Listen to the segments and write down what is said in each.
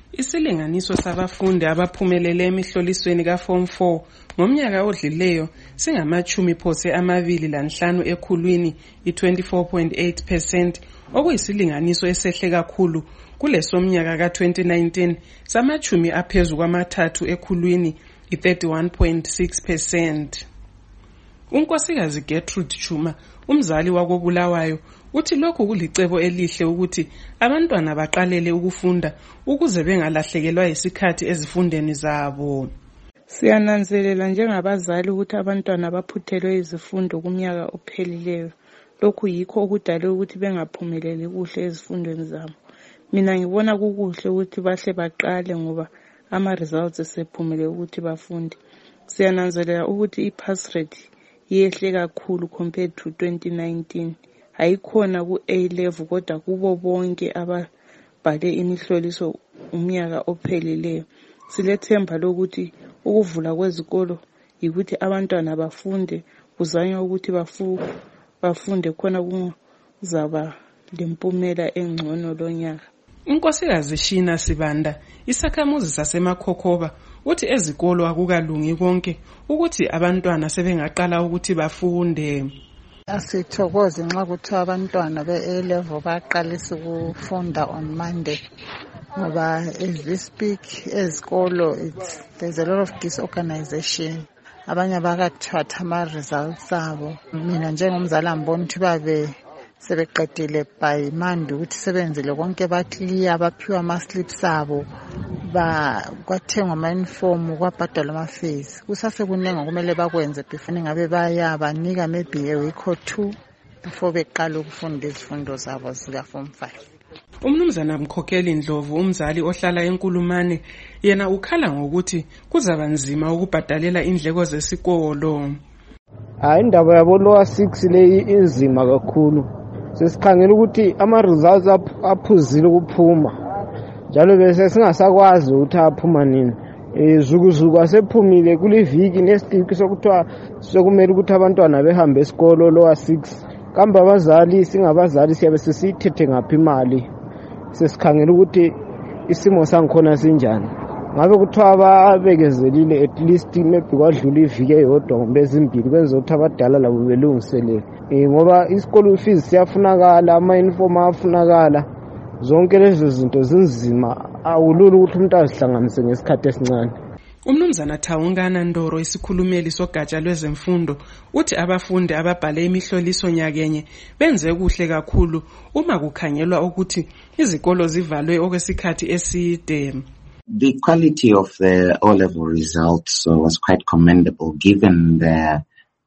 Isilinganiso sabafundi abaphumelele emihlolisweni ka-Form 4 ngomnyaka odlileyo singama-25 ekhulwini, i-24.8%, okuyisilinganiso esehle kakhulu kulesomnyaka ka-2019 samachumi aphezu kwama-3 ekhulwini, i-31.6%. uNkosikazi Gertrude Chuma, umzali wakoBulawayo, uthi lokhu kulicebo elihle ukuthi abantwana baqalele ukufunda ukuze bengalahlekelwa isikhathi ezifundeni zabo. Siyananzelela njengabazali ukuthi abantwana baphuthelwe izifundo kumnyaka ophelileyo. Lokhu yikho okudale ukuthi bengaphumeleli kuhle ezifundweni zabo. Mina ngibona kukuhle ukuthi bahle baqale ngoba ama-results esephumele ukuthi bafunde. Siyananzelela ukuthi i-pass rate yehle kakhulu compared to 2019. Hayikhona ku-A level kodwa kubo bonke ababhale imihloliso umnyaka ophelileyo. Silethemba lokuthi ukuvula kwezikolo yikuthi abantwana bafunde, kuzanywa ukuthi bafunde khona kuzaba lempumela engcono lonyaka. uNkosikazi Shina Sibanda, isakhamuzi saseMakhokhoba, uthi ezikolo akukalungi konke ukuthi abantwana sebengaqala ukuthi bafunde. Asithokoze nxa kuthiwa abantwana be-A level baqalisa ukufunda on Monday, ngoba as we speak ezikolo there's a lot of disorganization. Abanye bakathatha ama-results abo. Mina njengomzali ambona ukuthi babe sebeqedile by Monday ukuthi sebenzile konke baclear, baphiwa ama-slips abo, kwathengwa ama-uniform, kwabhadalwa ama-fees. Kusasekuningi kumele bakwenze before ngabe banika maybe a week or 2 before beqala ukufunda izifundo zabo zika-Form 5. Umnumzana Mkhokheli Ndlovu, umzali ohlala eNkulumane, yena ukhala ngokuthi kuzaba nzima ukubhadalela indleko zesikolo. Indaba yabo lower 6 leyi inzima kakhulu. Sesikhangela ukuthi ama-results aphuzile ukuphuma, njalo bese singasakwazi ukuthi aphuma nini. Zukuzuku asephumile kuliviki nesitiki sokuthiwa sokumele ukuthi abantwana behambe esikolo lower 6. Kambe abazali singabazali siyabe sesiyithethe ngaphi imali. Sesikhangela ukuthi isimo sangikhona sinjani. Ngabe kuthiwa ababekezelile at least maybe kwadlula iviki eyodwa kumbe ezimbili kwenza ukuthi abadala labo belungiselele. Ngoba isikolo fees siyafunakala, ama-uniform ayafunakala, zonke lezo zinto zinzima, awulula ukuthi umuntu azihlanganise ngesikhathi esincane. Umnumzana Thawungana Ndoro, isikhulumeli sogatsha lwezemfundo, uthi abafundi ababhale imihloliso nyakenye benze kuhle kakhulu uma kukhangelwa ukuthi izikolo zivalwe okwesikhathi eside. The quality of the O-level results was quite commendable given the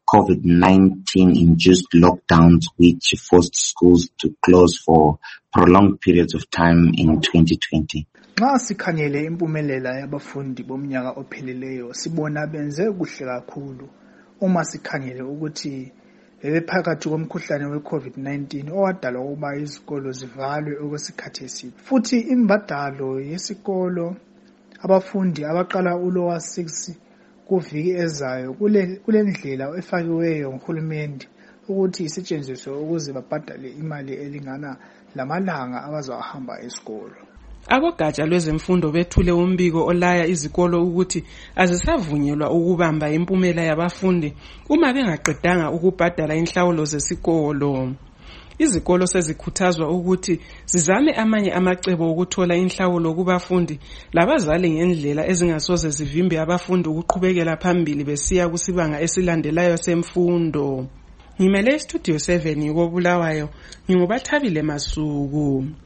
COVID-19 induced lockdowns which forced schools to close for prolonged periods of time in 2020. Nxa sikhangele impumelela yabafundi bomnyaka ophelileyo sibona benze kuhle kakhulu uma sikhangele ukuthi bebephakathi komkhuhlane we-COVID-19 owadala ukuba izikolo zivalwe okwesikhathi eside. Futhi imbadalo yesikolo abafundi abaqala ulower 6 kuviki ezayo kulendlela efakiweyo nguhulumende ukuthi isetshenziswe ukuze babhadale imali elingana lamalanga abazawahamba esikolo. Abogatsha lwezemfundo bethule umbiko olaya izikolo ukuthi azisavunyelwa ukubamba impumela yabafundi uma bengaqedanga ukubhadala inhlawulo zesikolo. Izikolo sezikhuthazwa ukuthi zizame amanye amacebo okuthola inhlawulo kubafundi labazali ngendlela ezingasoze zivimbe abafundi ukuqhubekela phambili besiya kusibanga esilandelayo semfundo. Ngimele Studio 7 koBulawayo, nginguBathabile Masuku.